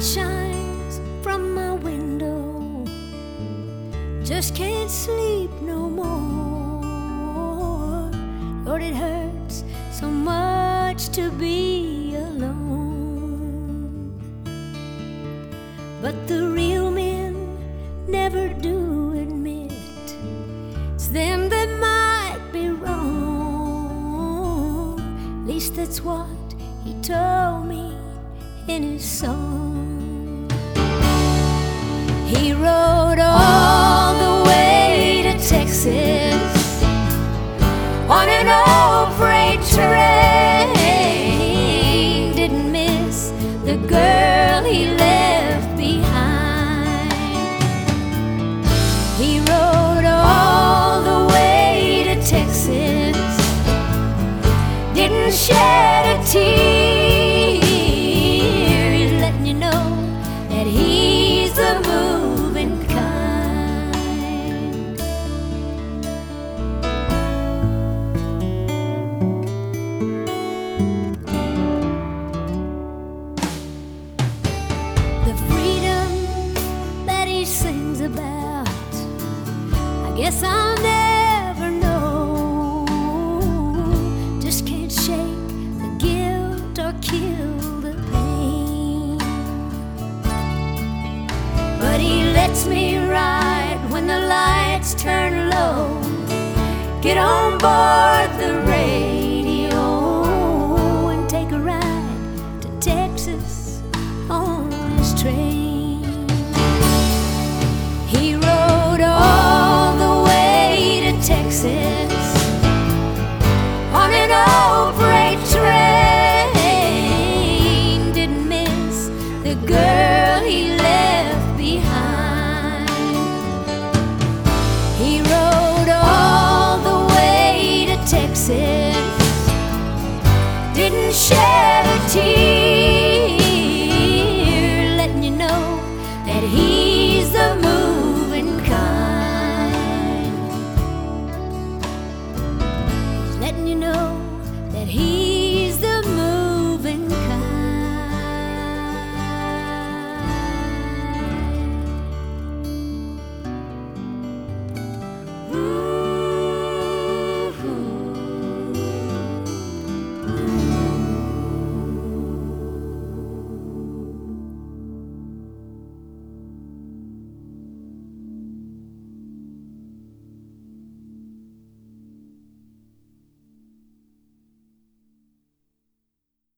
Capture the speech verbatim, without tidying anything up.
shines from my window, just can't sleep no more. Lord, it hurts so much to be alone, but the real men never do admit it's them that might be wrong. At least that's what he told me in his song. He rode all the way to Texas on an old freight train. Didn't miss the girl he left behind. He rode all the way to Texas, didn't shed a tear. Sings about, I guess I'll never know. Just can't shake the guilt or kill the pain, but he lets me